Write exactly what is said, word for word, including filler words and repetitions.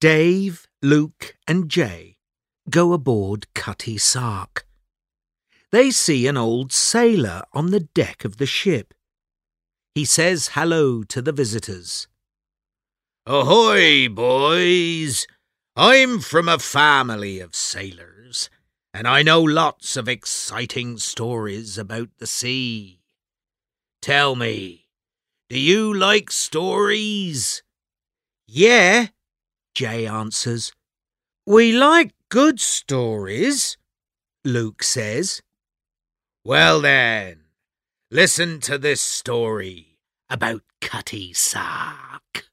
Dave, Luke and Jay go aboard Cutty Sark. They see an old sailor on the deck of the ship. He says hello to the visitors. "Ahoy, boys! I'm from a family of sailors, and I know lots of exciting stories about the sea. Tell me, do you like stories?" "Yeah," Jay answers. "We like good stories," Luke says. "Well then, listen to this story about Cutty Sark."